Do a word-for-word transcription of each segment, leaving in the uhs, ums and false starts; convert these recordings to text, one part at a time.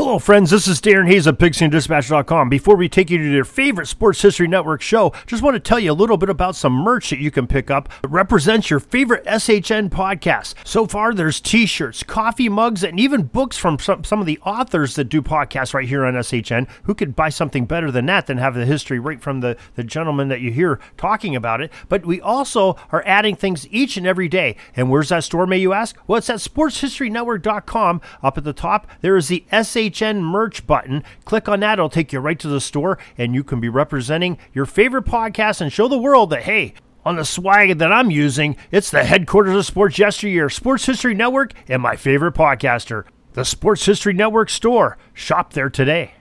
Hello, friends. This is Darren Hayes of Pigskin Dispatch dot com. Before we take you to your favorite Sports History Network show, just want to tell you a little bit about some merch that you can pick up that represents your favorite S H N podcasts. So far, there's t-shirts, coffee mugs, and even books from some, some of the authors that do podcasts right here on S H N. Who could buy something better than that than have the history right from the, the gentleman that you hear talking about it? But we also are adding things each and every day. And where's that store, may you ask? Well, it's at Sports History Network dot com. Up at the top, there is the S H N merch button. Click on that. It'll take you right to the store, and you can be representing your favorite podcast and show the world that, hey, on the swag that I'm using, it's the headquarters of sports yesteryear, Sports History Network, and my favorite podcaster, the Sports History Network store. Shop there today.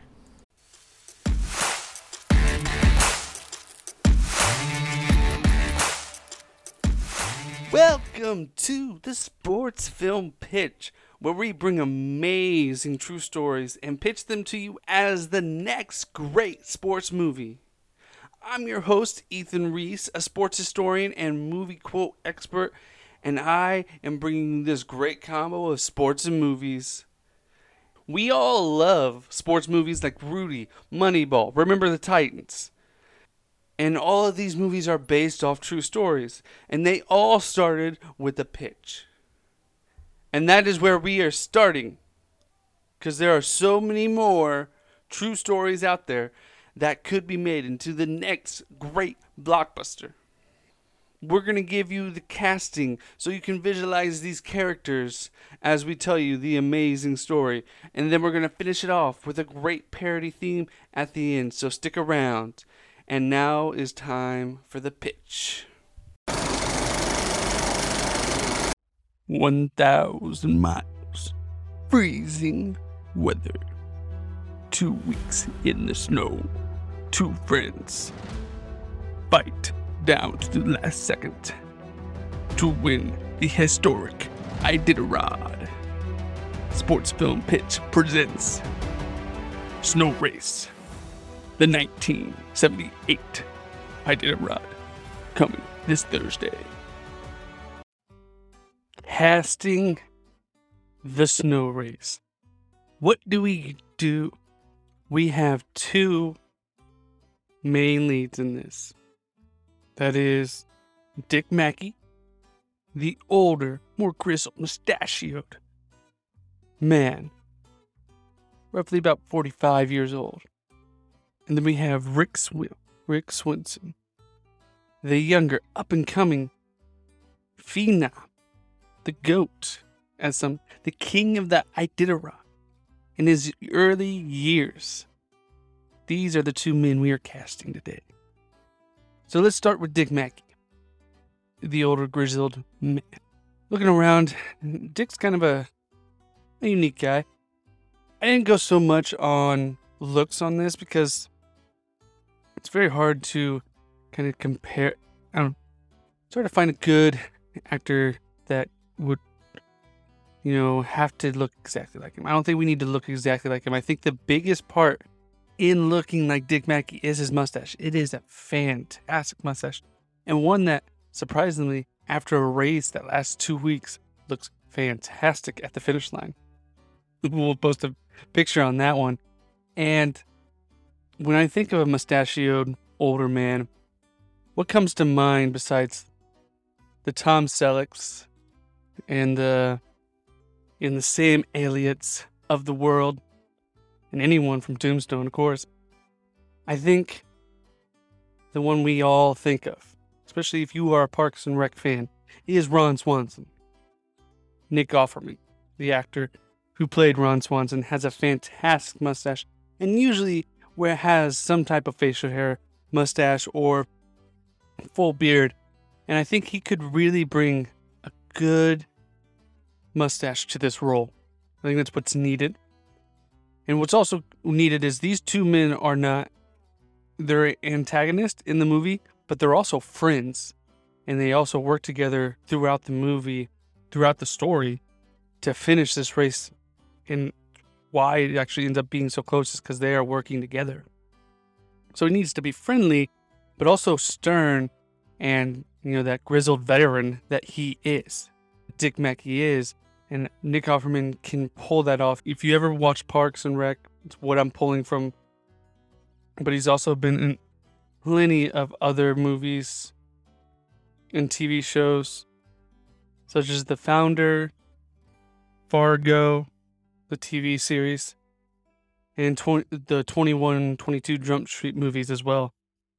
Welcome to the Sports Film Pitch, where we bring amazing true stories and pitch them to you as the next great sports movie. I'm your host, Ethan Reese, a sports historian and movie quote expert, and I am bringing you this great combo of sports and movies. We all love sports movies like Rudy, Moneyball, Remember the Titans. And all of these movies are based off true stories, and they all started with a pitch. And that is where we are starting, because there are so many more true stories out there that could be made into the next great blockbuster. We're going to give you the casting so you can visualize these characters as we tell you the amazing story. And then we're going to finish it off with a great parody theme at the end, so stick around. And now is time for the pitch. one thousand miles. Freezing weather. Two weeks in the snow. Two friends fight down to the last second to win the historic Iditarod. Sports Film Pitch presents Snow Race. The nineteen seventy-eight Iditarod, coming this Thursday. Casting the Snow Race. What do we do? We have two main leads in this. That is Dick Mackey, the older, more grizzled, mustachioed man, roughly about forty-five years old. And then we have Rick Sw- Rick Swinson, the younger, up-and-coming phenom, the GOAT, as some, the king of the Iditarod in his early years. These are the two men we are casting today. So let's start with Dick Mackey, the older, grizzled man. Looking around, Dick's kind of a, a unique guy. I didn't go so much on looks on this because it's very hard to kind of compare. I don't know, sort of find a good actor that would, you know, have to look exactly like him. I don't think we need to look exactly like him. I think the biggest part in looking like Dick Mackey is his mustache. It is a fantastic mustache, and one that surprisingly, after a race that lasts two weeks, looks fantastic at the finish line. We'll post a picture on that one. And when I think of a mustachioed older man, what comes to mind besides the Tom Sellecks and the and the Sam Elliott's of the world, and anyone from Tombstone, of course? I think the one we all think of, especially if you are a Parks and Rec fan, is Ron Swanson. Nick Offerman, the actor who played Ron Swanson, has a fantastic mustache, and usually where it has some type of facial hair, mustache, or full beard. And I think he could really bring a good mustache to this role. I think that's what's needed. And what's also needed is these two men are not, they're antagonists in the movie, but they're also friends. And they also work together throughout the movie, throughout the story, to finish this race. And why it actually ends up being so close is because they are working together. So he needs to be friendly, but also stern, and, you know, that grizzled veteran that he is, Dick Mackey is, And Nick Offerman can pull that off. If you ever watch Parks and Rec, it's what I'm pulling from. But he's also been in plenty of other movies and T V shows, such as The Founder, Fargo, the T V series, and twenty, the twenty-one, twenty-two Jump Street movies as well.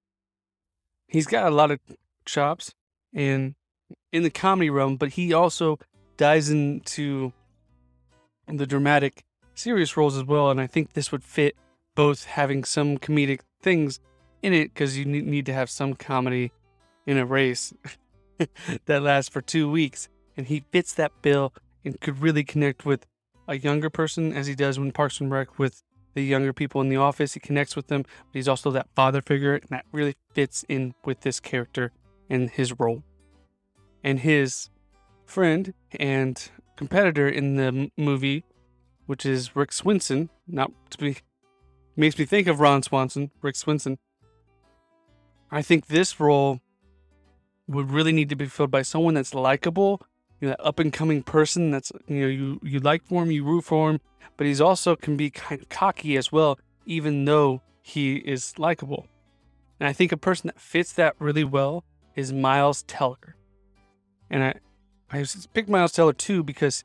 He's got a lot of chops and in the comedy realm, but he also dives into the dramatic, serious roles as well. And I think this would fit both having some comedic things in it, because you need to have some comedy in a race that lasts for two weeks. And he fits that bill and could really connect with a younger person, as he does when Parks and Rec with the younger people in the office. He connects with them, but he's also that father figure, and that really fits in with this character and his role. And his friend and competitor in the m- movie, which is Rick Swenson, not to be, makes me think of Ron Swanson, Rick Swenson. I think this role would really need to be filled by someone that's likable, you know, that up and coming person that's, you know, you, you like for him, you root for him, but he's also can be kind of cocky as well, even though he is likable. And I think a person that fits that really well is Miles Teller. And I, I picked Miles Teller too because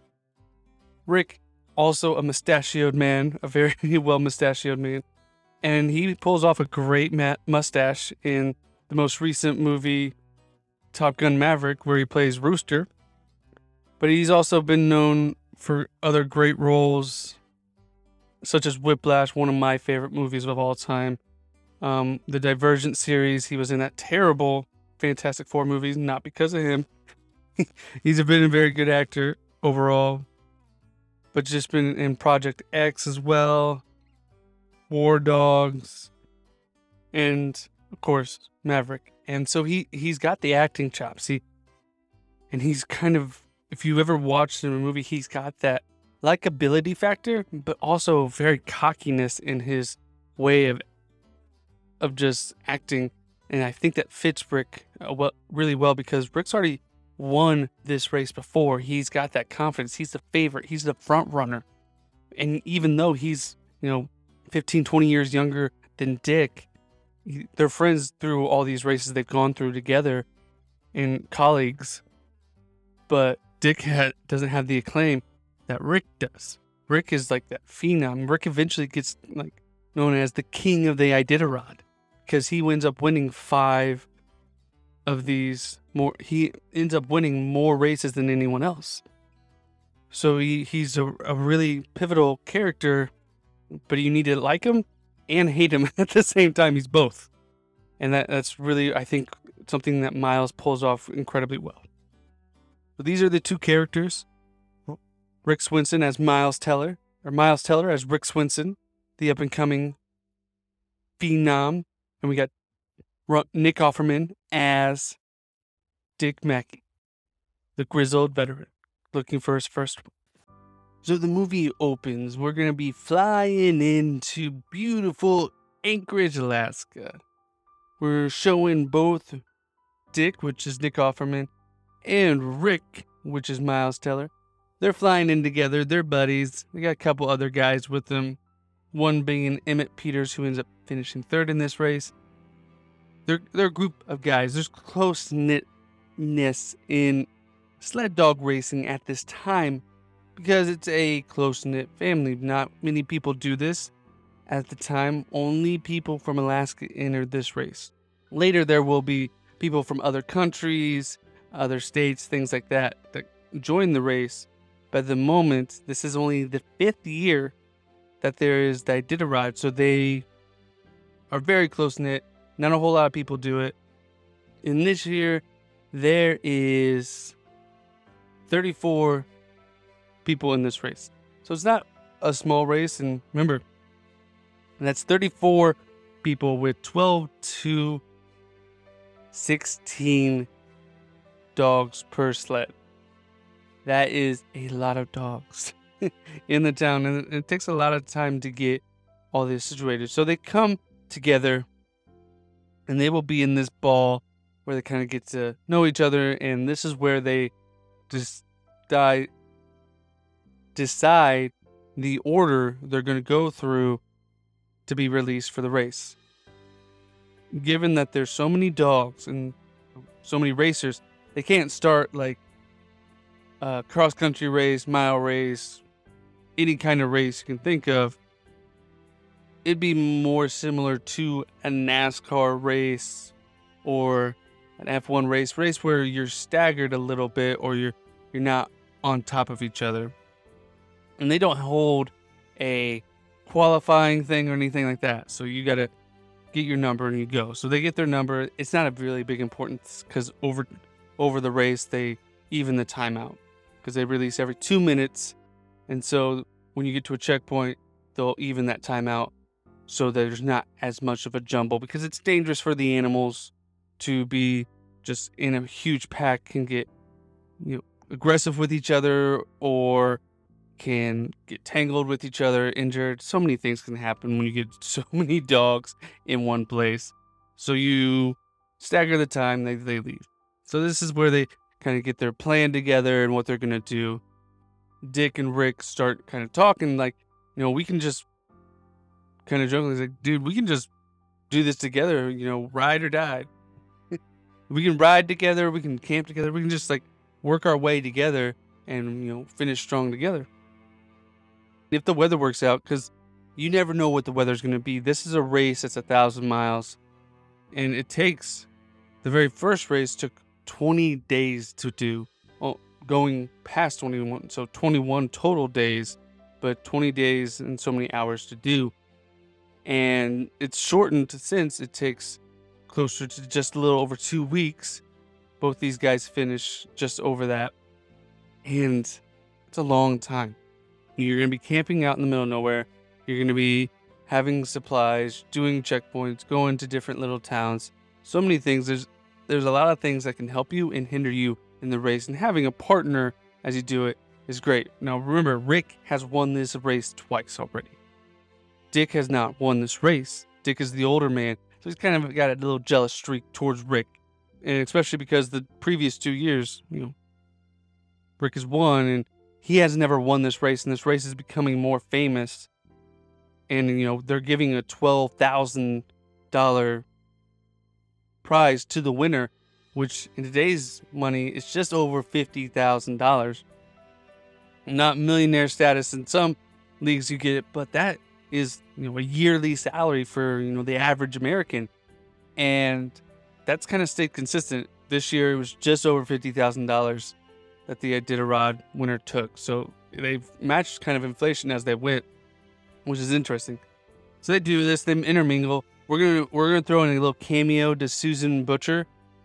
Rick, also a mustachioed man, a very well mustachioed man, and he pulls off a great ma- mustache in the most recent movie, Top Gun Maverick, where he plays Rooster. But he's also been known for other great roles, such as Whiplash, one of my favorite movies of all time. Um, the Divergent series, he was in that terrible Fantastic Four movies, not because of him. He's been a very good actor overall, but just been in Project X as well, War Dogs, and of course Maverick. And so he he's got the acting chops. He and he's kind of, if you ever watched him in a movie, he's got that likability factor, but also very cockiness in his way of of just acting. And I think that fits Rick uh, well, really well, because Rick's already won this race before. He's got that confidence. He's the favorite. He's the front runner. And even though he's, you know, fifteen, twenty years younger than Dick, he, they're friends through all these races they've gone through together and colleagues. But Dick ha- doesn't have the acclaim that Rick does. Rick is like that phenom. Rick eventually gets like known as the king of the Iditarod, because he ends up winning five of these more. He ends up winning more races than anyone else. So he, he's a, a really pivotal character, but you need to like him and hate him at the same time. He's both. And that, that's really, I think, something that Miles pulls off incredibly well. So these are the two characters. Rick Swenson as Miles Teller, or Miles Teller as Rick Swenson, the up-and-coming phenom. And we got Nick Offerman as Dick Mackey, the grizzled veteran, looking for his first one. So the movie opens. We're going to be flying into beautiful Anchorage, Alaska. We're showing both Dick, which is Nick Offerman, and Rick, which is Miles Teller. They're flying in together. They're buddies. They got a couple other guys with them. One being Emmett Peters, who ends up finishing third in this race. They're, they're a group of guys. There's close-knitness in sled dog racing at this time because it's a close-knit family. Not many people do this at the time. Only people from Alaska entered this race. Later, there will be people from other countries, other states, things like that, that join the race. But at the moment, this is only the fifth year that there is the Iditarod, so they are very close-knit. Not a whole lot of people do it. In this year, there is thirty-four people in this race. So it's not a small race, and remember, that's thirty-four people with twelve to sixteen dogs per sled. That is a lot of dogs in the town, and it takes a lot of time to get all this situated. So they come together, and they will be in this ball where they kind of get to know each other, and this is where they just die, decide the order they're going to go through to be released for the race. Given that there's so many dogs and so many racers, they can't start like a cross-country race, mile race, any kind of race you can think of. It'd be more similar to a NASCAR race or an F one race, race where you're staggered a little bit or you're you're not on top of each other. And they don't hold a qualifying thing or anything like that. So you got to get your number and you go. So they get their number. It's not a really big importance because over over the race, they even the timeout because they release every two minutes. And so when you get to a checkpoint, they'll even that timeout so there's not as much of a jumble because it's dangerous for the animals to be just in a huge pack, can get, you know, aggressive with each other or can get tangled with each other, injured. So many things can happen when you get so many dogs in one place. So you stagger the time, they, they leave. So this is where they kind of get their plan together and what they're going to do. Dick and Rick start kind of talking like, you know, we can just kind of jokingly like, dude, we can just do this together, you know, ride or die. We can ride together, we can camp together, we can just like work our way together and, you know, finish strong together. If the weather works out, because you never know what the weather's going to be. This is a race that's a thousand miles, and it takes, the very first race took twenty days to do. Well, going past twenty-one, so twenty-one total days, but twenty days and so many hours to do. And it's shortened since it takes closer to just a little over two weeks. Both these guys finish just over that. And it's a long time. You're going to be camping out in the middle of nowhere. You're going to be having supplies, doing checkpoints, going to different little towns. So many things. There's there's a lot of things that can help you and hinder you in the race. And having a partner as you do it is great. Now remember, Rick has won this race twice already. Dick has not won this race. Dick is the older man. So he's kind of got a little jealous streak towards Rick. And especially because the previous two years, you know, Rick has won and he has never won this race. And this race is becoming more famous. And, you know, they're giving a twelve thousand dollars prize to the winner, which in today's money is just over fifty thousand dollars. Not millionaire status. In some leagues you get it, but that is, you know, a yearly salary for, you know, the average American. And that's kind of stayed consistent. This year it was just over fifty thousand dollars that the Iditarod winner took. So they've matched kind of inflation as they went, which is interesting. So they do this, they intermingle. We're gonna we're gonna throw in a little cameo to Susan Butcher.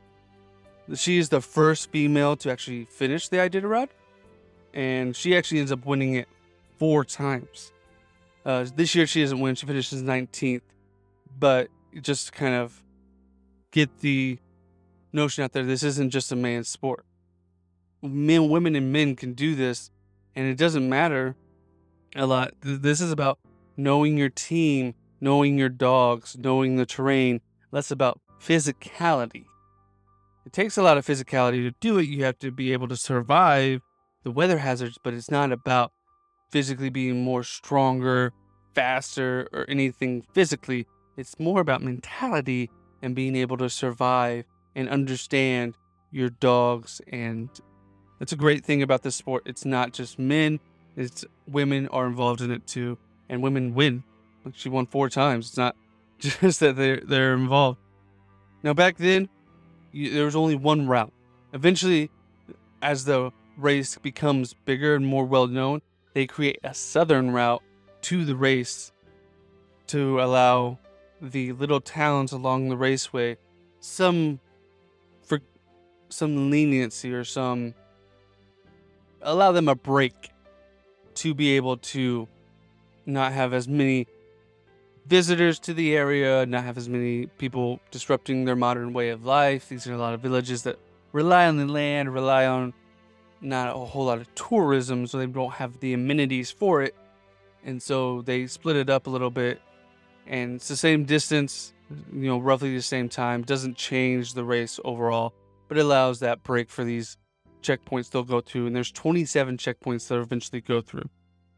She is the first female to actually finish the Iditarod, and she actually ends up winning it four times. Uh, this year she doesn't win; she finishes nineteenth. But just kind of get the notion out there: this isn't just a man's sport. Men, women, and men can do this, and it doesn't matter a lot. This is about knowing your team, knowing your dogs, knowing the terrain. Less about physicality. It takes a lot of physicality to do it. You have to be able to survive the weather hazards, but it's not about physically being more stronger, faster, or anything physically. It's more about mentality and being able to survive and understand your dogs. And that's a great thing about this sport. It's not just men, it's women are involved in it too. And women win. Like, she won four times. It's not just that they're, they're involved. Now, back then, you, there was only one route. Eventually, as the race becomes bigger and more well-known, they create a southern route to the race to allow the little towns along the raceway some for some leniency or some allow them a break to be able to not have as many visitors to the area, not have as many people disrupting their modern way of life. These are a lot of villages that rely on the land, rely on not a whole lot of tourism, so they don't have the amenities for it. And so they split it up a little bit, and it's the same distance, you know, roughly the same time. Doesn't change the race overall, but it allows that break for these checkpoints they'll go through. And there's twenty-seven checkpoints they'll eventually go through.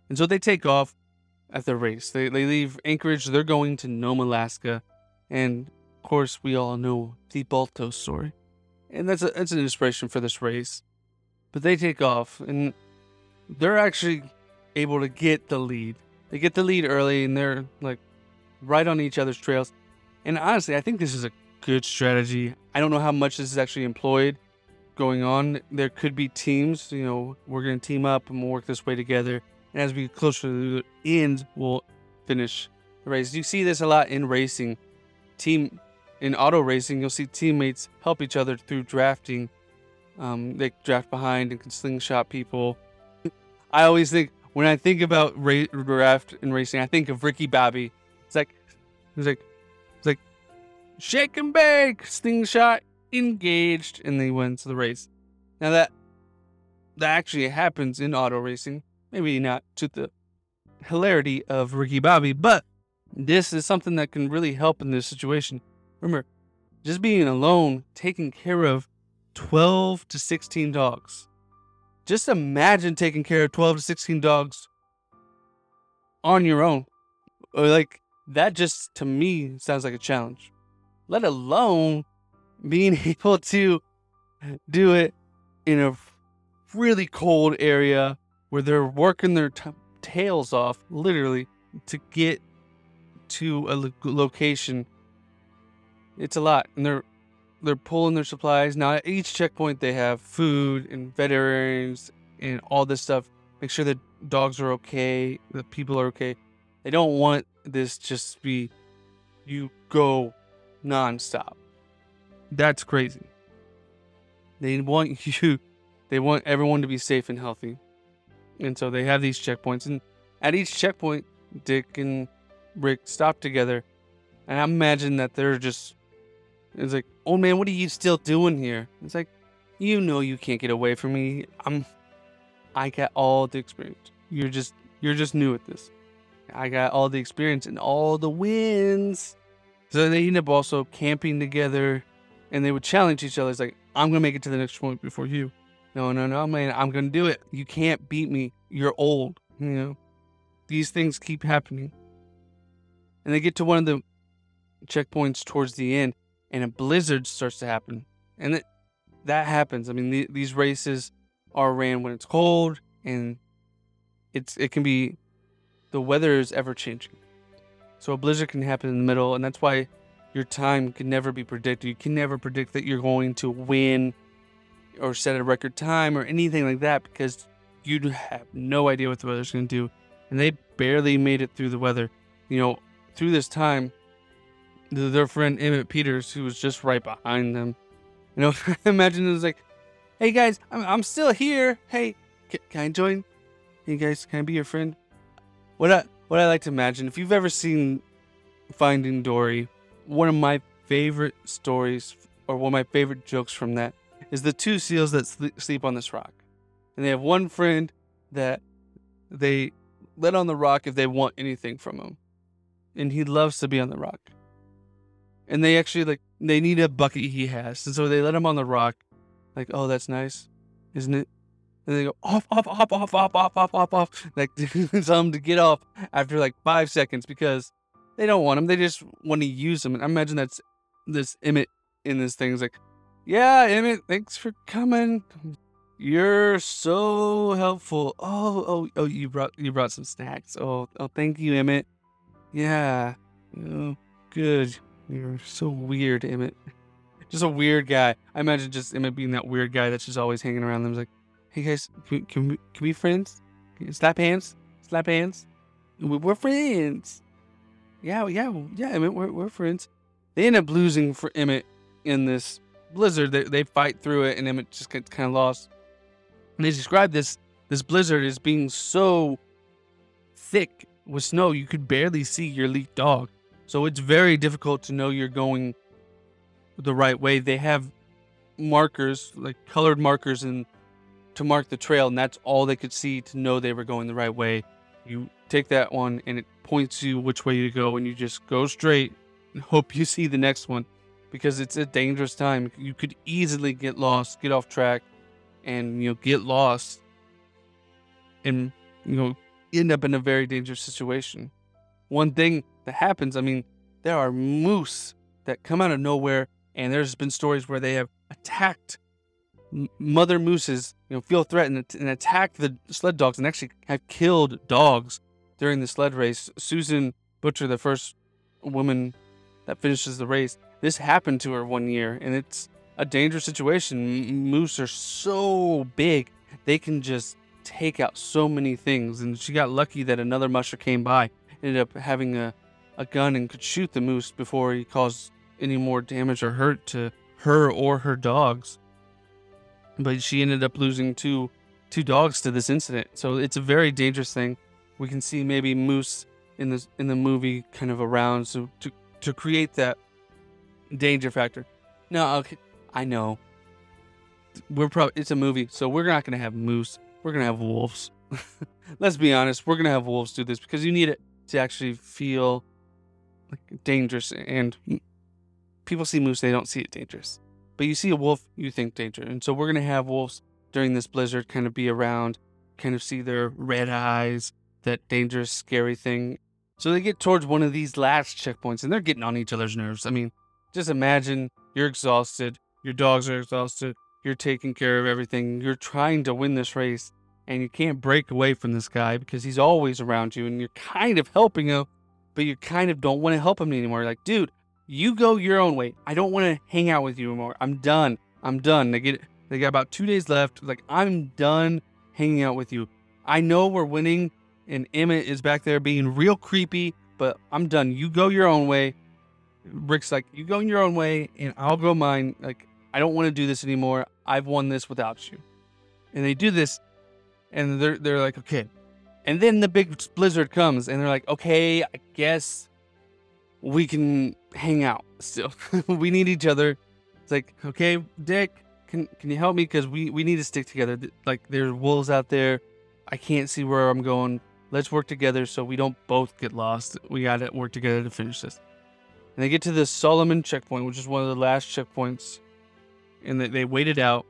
And so they take off at the race. They, they leave Anchorage. They're going to Nome, Alaska. And, of course, we all know the Balto story. And that's, a, that's an inspiration for this race. But they take off, and they're actually able to get the lead. They get the lead early, and they're, like, right on each other's trails. And honestly, I think this is a good strategy. I don't know how much this is actually employed going on. There could be teams, you know, we're going to team up and we'll work this way together. And as we get closer to the end, we'll finish the race. You see this a lot in racing. Team in auto racing, you'll see teammates help each other through drafting. Um, they draft behind and can slingshot people. I always think, when I think about ra- draft and racing, I think of Ricky Bobby. It's like, it's like, it's like, shake and bake, slingshot, engaged, and they wins the race. Now that that actually happens in auto racing, maybe not to the hilarity of Ricky Bobby, but this is something that can really help in this situation. Remember, just being alone, taking care of twelve to sixteen dogs. Just imagine taking care of twelve to sixteen dogs on your own. Or like, that just, to me, sounds like a challenge. Let alone being able to do it in a really cold area where they're working their t- tails off, literally, to get to a lo- location. It's a lot. And they're they're pulling their supplies. Now, at each checkpoint, they have food and veterinarians and all this stuff. Make sure that dogs are okay, that people are okay. They don't want this just to be, you go nonstop. That's crazy. They want you, they want everyone to be safe and healthy. And so they have these checkpoints. And at each checkpoint, Dick and Rick stop together. And I imagine that they're just, it's like, oh man, what are you still doing here? It's like, you know you can't get away from me. I'm, I got all the experience. You're just, you're just new at this. I got all the experience and all the wins. So they end up also camping together, and they would challenge each other. It's like, I'm going to make it to the next point before you. No, no, no, man, I'm going to do it. You can't beat me. You're old. You know, these things keep happening. And they get to one of the checkpoints towards the end, and a blizzard starts to happen. And it, that happens. I mean, the, these races are ran when it's cold, and it's it can be, the weather is ever changing. So a blizzard can happen in the middle, and that's why your time can never be predicted. You can never predict that you're going to win or set a record time or anything like that, because you have no idea what the weather's going to do. And they barely made it through the weather. You know, through this time, their friend Emmett Peters, who was just right behind them, you know, imagine it was like, hey guys, I'm, I'm still here. Hey, can, can I join? Hey guys, can I be your friend? What I, what I like to imagine, if you've ever seen Finding Dory, one of my favorite stories, or one of my favorite jokes from that, is the two seals that sleep, sleep on this rock. And they have one friend that they let on the rock if they want anything from him. And he loves to be on the rock. And they actually, like, they need a bucket he has. And so they let him on the rock. Like, oh, that's nice, isn't it? And they go, off, off, off, off, off, off, off, off, off. Like, tell him to get off after like five seconds because they don't want him. They just want to use him. And I imagine that's this Emmett in this thing is like, yeah, Emmett, thanks for coming. You're so helpful. Oh, oh, oh, you brought you brought some snacks. Oh, oh, thank you, Emmett. Yeah. Oh, good. You're so weird, Emmett. Just a weird guy. I imagine just Emmett being that weird guy that's just always hanging around them. He's like, hey guys, can we, can we, can we be friends? Slap hands? Slap hands? We're friends. Yeah, yeah, yeah, Emmett, we're, we're friends. They end up losing for Emmett in this blizzard. They, they fight through it, and Emmett just gets kind of lost. And they describe this, this blizzard as being so thick with snow, you could barely see your lead dog. So it's very difficult to know you're going the right way. They have markers, like colored markers, and to mark the trail, and that's all they could see to know they were going the right way. You take that one, and it points you which way to go, and you just go straight and hope you see the next one, because it's a dangerous time. You could easily get lost, get off track, and you know get lost, and you know end up in a very dangerous situation. One thing that happens, I mean, there are moose that come out of nowhere, and there's been stories where they have attacked m- mother mooses, you know, feel threatened and attacked the sled dogs and actually have killed dogs during the sled race. Susan Butcher, the first woman that finishes the race, this happened to her one year, and it's a dangerous situation. M- moose are so big, they can just take out so many things, and she got lucky that another musher came by, ended up having a, a gun and could shoot the moose before he caused any more damage or hurt to her or her dogs. But she ended up losing two two dogs to this incident, so it's a very dangerous thing. We can see maybe moose in this in the movie kind of around, so to to create that danger factor. No, okay, I know we're probably it's a movie, so we're not gonna have moose. We're gonna have wolves. Let's be honest, we're gonna have wolves do this because you need it to actually feel like dangerous. And people see moose, they don't see it dangerous. But you see a wolf, you think danger. And so we're gonna have wolves during this blizzard kind of be around, kind of see their red eyes, that dangerous, scary thing. So they get towards one of these last checkpoints, and they're getting on each other's nerves. I mean, just imagine you're exhausted, your dogs are exhausted, you're taking care of everything, you're trying to win this race, and you can't break away from this guy because he's always around you, and you're kind of helping him, but you kind of don't want to help him anymore. You're like, dude, you go your own way. I don't want to hang out with you anymore. I'm done. I'm done. They get they got about two days left. Like, I'm done hanging out with you. I know we're winning, and Emmett is back there being real creepy, but I'm done. You go your own way. Rick's like, you go your own way, and I'll go mine. Like, I don't want to do this anymore. I've won this without you. And they do this, and they're they're like, okay. And then the big blizzard comes, and they're like, okay, I guess we can hang out still. We need each other. It's like, okay, Dick, can can you help me? Because we, we need to stick together. Like, there's wolves out there. I can't see where I'm going. Let's work together so we don't both get lost. We got to work together to finish this. And they get to the Solomon checkpoint, which is one of the last checkpoints. And they, they wait it out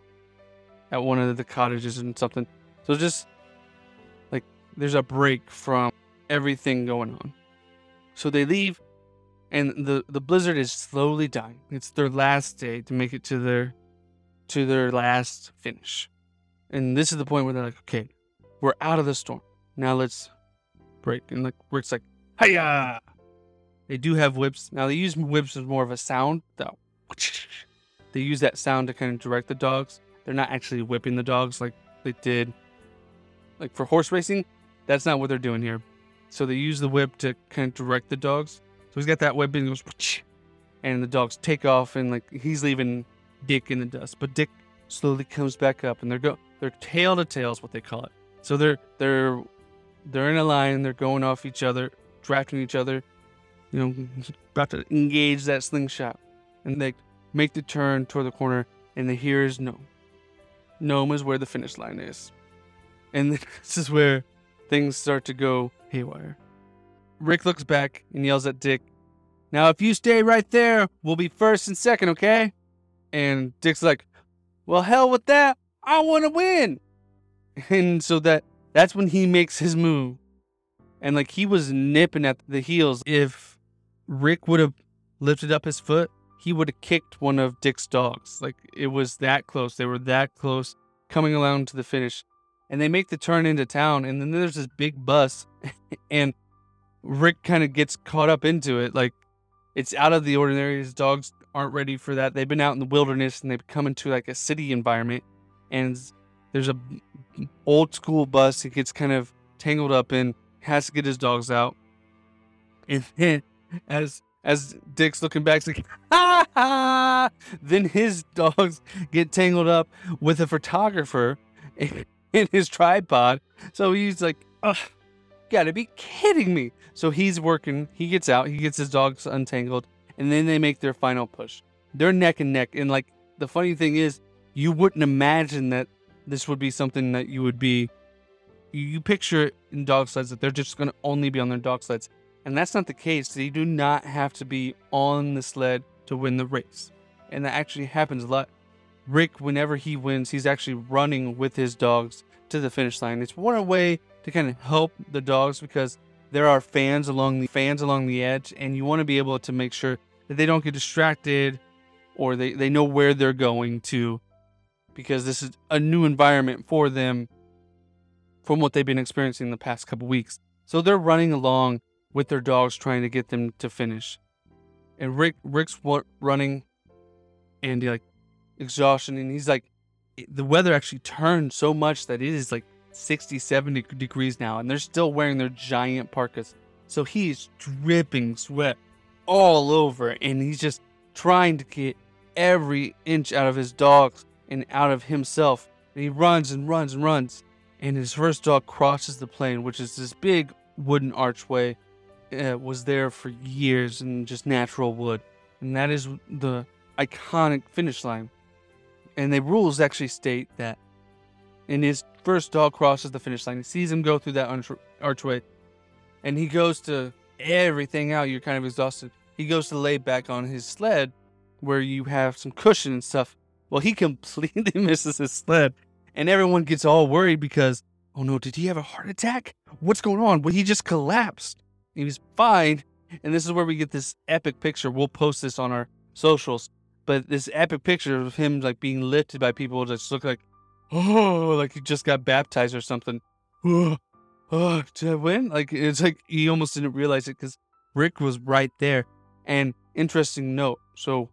at one of the cottages and something. So just like there's a break from everything going on. So they leave, and the, the blizzard is slowly dying. It's their last day to make it to their to their last finish. And this is the point where they're like, okay, we're out of the storm. Now let's break. And like Rick's like, hiya! They do have whips. Now they use whips as more of a sound, though. They use that sound to kind of direct the dogs. They're not actually whipping the dogs like they did like for horse racing. That's not what they're doing here. So they use the whip to kind of direct the dogs. So he's got that whip and he goes, and the dogs take off, and like he's leaving Dick in the dust. But Dick slowly comes back up, and they're go they're tail to tail is what they call it. So they're they're they're in a line, they're going off each other, drafting each other, you know, about to engage that slingshot. And they make the turn toward the corner, and they hear is Nome. Nome is where the finish line is. And this is where things start to go haywire. Rick looks back and yells at Dick, "Now if you stay right there, we'll be first and second, okay?" And Dick's like, "Well, hell with that. I want to win." And so that that's when he makes his move. And like he was nipping at the heels. If Rick would have lifted up his foot, he would have kicked one of Dick's dogs. Like it was that close. They were that close coming along to the finish. And they make the turn into town, and then there's this big bus, and Rick kind of gets caught up into it. Like, it's out of the ordinary. His dogs aren't ready for that. They've been out in the wilderness, and they've come into like a city environment, and there's a old school bus he gets kind of tangled up in, has to get his dogs out. And then as as Dick's looking back, he's like, ha ha! Then his dogs get tangled up with a photographer in his tripod. So he's like, ugh, gotta be kidding me. So he's working, he gets out, he gets his dogs untangled, and then they make their final push. They're neck and neck. And like, the funny thing is, you wouldn't imagine that this would be something that you would be, you, you picture it in dog sleds that they're just gonna only be on their dog sleds. And that's not the case. They do not have to be on the sled to win the race. And that actually happens a lot. Rick, whenever he wins, he's actually running with his dogs to the finish line. It's one way to kind of help the dogs, because there are fans along the fans along the edge, and you want to be able to make sure that they don't get distracted, or they, they know where they're going to, because this is a new environment for them from what they've been experiencing the past couple weeks. So they're running along with their dogs, trying to get them to finish. And Rick Rick's running, and like exhaustion, and he's like, the weather actually turned so much that it is like sixty, seventy degrees now, and they're still wearing their giant parkas. So he's dripping sweat all over, and he's just trying to get every inch out of his dogs and out of himself. And he runs and runs and runs, and his first dog crosses the plain, which is this big wooden archway. Uh, was there for years, and just natural wood, and that is the iconic finish line. And the rules actually state that in his first dog crosses the finish line, he sees him go through that arch- archway, and he goes to everything out. You're kind of exhausted. He goes to lay back on his sled where you have some cushion and stuff. Well, he completely misses his sled, and everyone gets all worried because, oh no, did he have a heart attack? What's going on? Well, he just collapsed. He was fine, and this is where we get this epic picture. We'll post this on our socials, but this epic picture of him like being lifted by people just look like, oh, like he just got baptized or something. Oh, oh, did I win? Like, it's like he almost didn't realize it because Rick was right there. And interesting note, so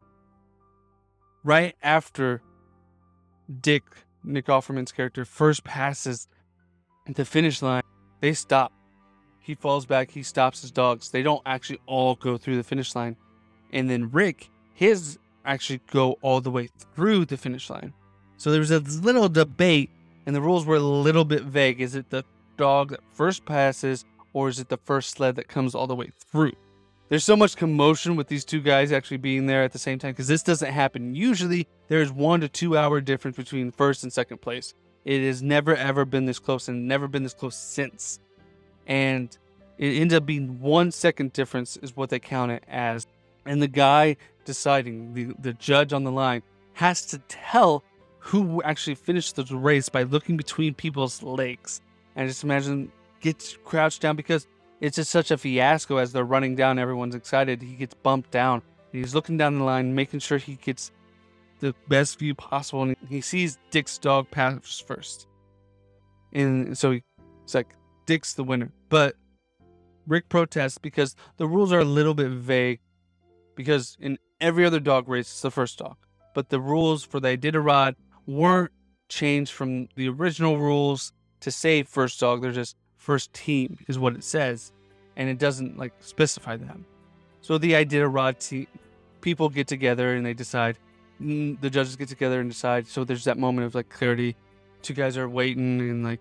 right after Dick, Nick Offerman's character, first passes the finish line, they stop. He falls back, he stops his dogs. They don't actually all go through the finish line. And then Rick, his actually go all the way through the finish line. So there was a little debate, and the rules were a little bit vague. Is it the dog that first passes, or is it the first sled that comes all the way through? There's so much commotion with these two guys actually being there at the same time, because this doesn't happen. Usually, there's one to two hour difference between first and second place. It has never, ever been this close, and never been this close since. And it ends up being one second difference is what they count it as. And the guy deciding, the, the judge on the line, has to tell who actually finished the race by looking between people's legs. And just imagine, gets crouched down because it's just such a fiasco as they're running down. Everyone's excited. He gets bumped down. He's looking down the line, making sure he gets the best view possible. And he sees Dick's dog pass first. And so it's like, Dick's the winner. But Rick protests because the rules are a little bit vague, because in every other dog race, it's the first dog. But the rules for the Iditarod weren't changed from the original rules to say first dog. They're just first team is what it says. And it doesn't like specify that. So the Iditarod team, people get together and they decide, mm, the judges get together and decide. So there's that moment of like clarity. Two guys are waiting and like,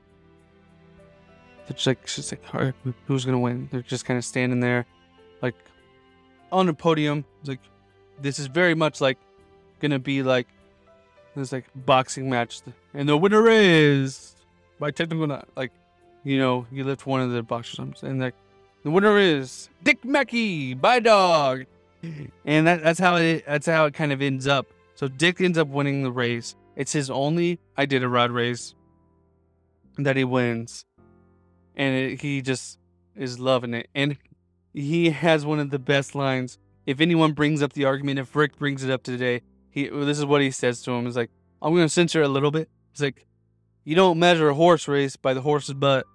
it's like, she's like, all right, who's going to win? They're just kind of standing there, like, on the podium. It's like, this is very much like, going to be like, this like boxing match. And the winner is, by technical, not, like, you know, you lift one of the boxers' arms. And like, the winner is Dick Mackey by dog. And that, that's how it, that's how it kind of ends up. So Dick ends up winning the race. It's his only Iditarod race that he wins. And it, he just is loving it. And he has one of the best lines. If anyone brings up the argument, if Rick brings it up today, he this is what he says to him. He's like, I'm going to censor it a little bit. He's like, you don't measure a horse race by the horse's butt.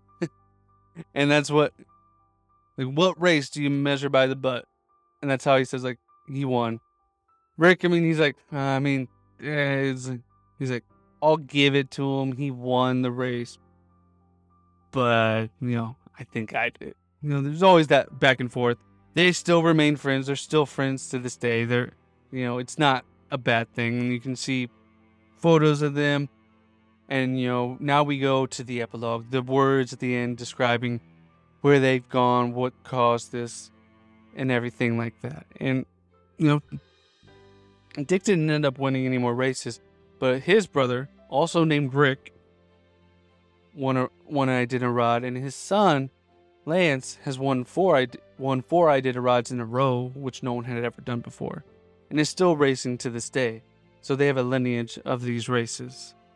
And that's what, like, what race do you measure by the butt? And that's how he says, like, he won. Rick, I mean, he's like, uh, I mean, eh, it's, he's like, I'll give it to him. He won the race. But, you know, I think I did. You know, there's always that back and forth. They still remain friends. They're still friends to this day. They're, you know, it's not a bad thing. And you can see photos of them. And, you know, now we go to the epilogue. The words at the end describing where they've gone, what caused this, and everything like that. And, you know, Dick didn't end up winning any more races. But his brother, also named Rick, won a won an Iditarod, and his son Lance has won four I won four Iditarods in a row, which no one had ever done before, and is still racing to this day. So they have a lineage of these races.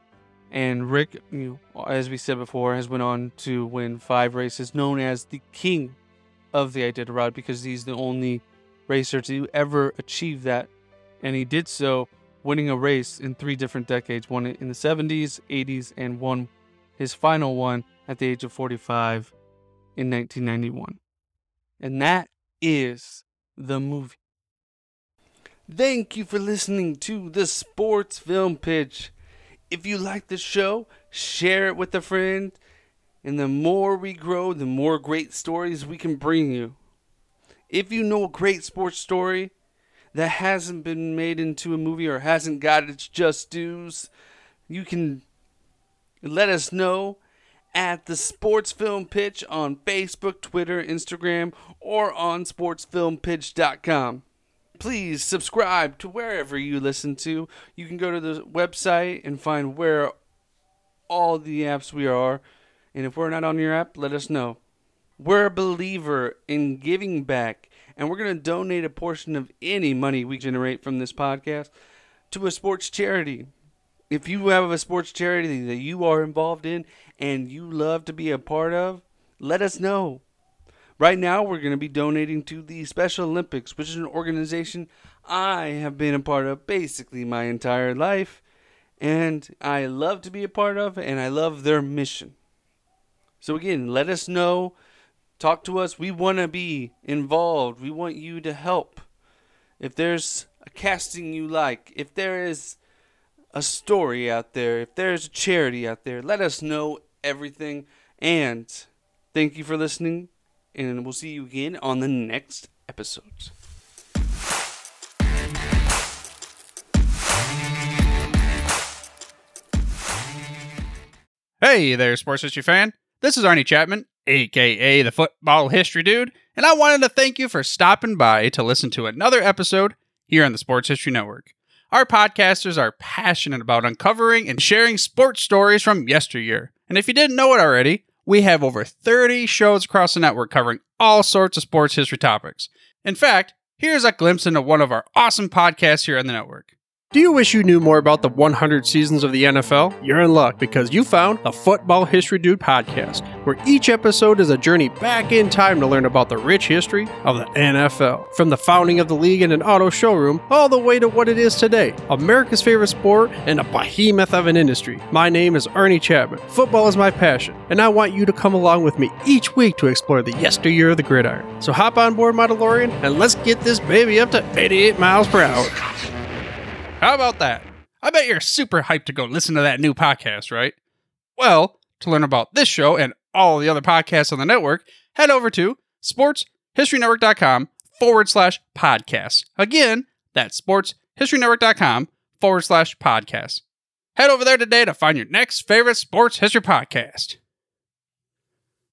And Rick, you know, as we said before, has went on to win five races, known as the king of the Iditarod, because he's the only racer to ever achieve that. And he did so winning a race in three different decades, won it in the seventies, eighties, and won his final one at the age of forty-five in nineteen ninety-one. And that is the movie. Thank you for listening to the Sports Film Pitch. If you like the show, share it with a friend. And the more we grow, the more great stories we can bring you. If you know a great sports story that hasn't been made into a movie or hasn't got its just dues, you can let us know at the Sports Film Pitch on Facebook, Twitter, Instagram, or on sports film pitch dot com. Please subscribe to wherever you listen to. You can go to the website and find where all the apps we are. And if we're not on your app, let us know. We're a believer in giving back, and we're going to donate a portion of any money we generate from this podcast to a sports charity. If you have a sports charity that you are involved in and you love to be a part of, let us know. Right now, we're going to be donating to the Special Olympics, which is an organization I have been a part of basically my entire life, and I love to be a part of, and I love their mission. So again, let us know. Talk to us. We want to be involved. We want you to help. If there's a casting you like, if there is a story out there, if there's a charity out there, let us know everything. And thank you for listening. And we'll see you again on the next episode. Hey there, sports history fan. This is Arnie Chapman, aka the Football History Dude, and I wanted to thank you for stopping by to listen to another episode here on the Sports History Network. Our podcasters are passionate about uncovering and sharing sports stories from yesteryear. And if you didn't know it already, we have over thirty shows across the network covering all sorts of sports history topics. In fact, here's a glimpse into one of our awesome podcasts here on the network. Do you wish you knew more about the one hundred seasons of the N F L? You're in luck because you found the Football History Dude podcast, where each episode is a journey back in time to learn about the rich history of the N F L. From the founding of the league in an auto showroom, all the way to what it is today, America's favorite sport and a behemoth of an industry. My name is Arnie Chapman. Football is my passion, and I want you to come along with me each week to explore the yesteryear of the gridiron. So hop on board my DeLorean and let's get this baby up to eighty-eight miles per hour. How about that? I bet you're super hyped to go listen to that new podcast, right? Well, to learn about this show and all the other podcasts on the network, head over to sportshistorynetwork.com forward slash podcasts. Again, that's sportshistorynetwork.com forward slash podcasts. Head over there today to find your next favorite sports history podcast.